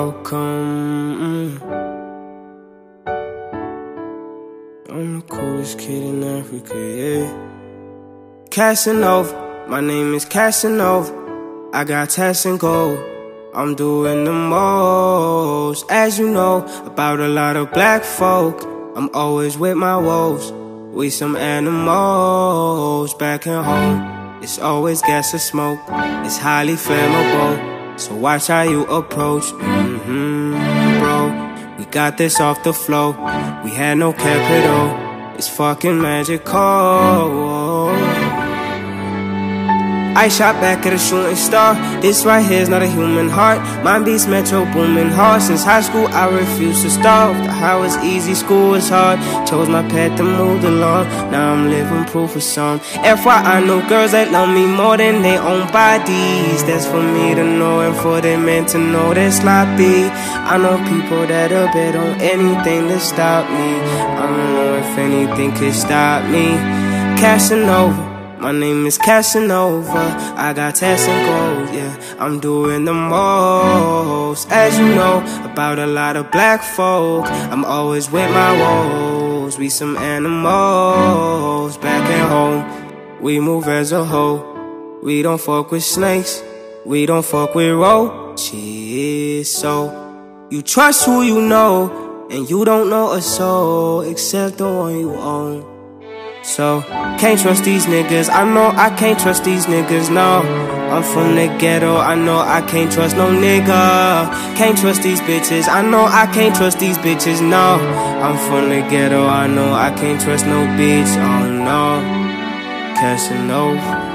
welcome. I'm the coolest kid in Africa, yeah. Casanova, my name is Casanova. I got tats and gold, I'm doing the most. As you know, about a lot of black folk, I'm always with my woes. We some animals back at home. It's always gas or smoke, it's highly flammable. So watch how you approach, bro. We got this off the flow, we had no capital. It's fucking magical. I shot back at a shooting star. This right here is not a human heart. Mine beats Metro booming hard. Since high school I refused to starve. The high was easy, school was hard. Chose my path to move along. Now I'm living proof of some. FYI, know girls that love me more than their own bodies. That's for me to know and for them men to know they're sloppy. I know people that'll bet on anything to stop me. I don't know if anything could stop me. Casanova, my name is Casanova. I got tats and gold, yeah. I'm doing the most. As you know, about a lot of black folk, I'm always with my woes. We some animals back at home. We move as a whole. We don't fuck with snakes, we don't fuck with roaches. So you trust who you know, and you don't know a soul except the one you own. So, can't trust these niggas, I know I can't trust these niggas, no. I'm from the ghetto, I know I can't trust no nigga. Can't trust these bitches, I know I can't trust these bitches, no. I'm from the ghetto, I know I can't trust no bitch, oh no. Casanova.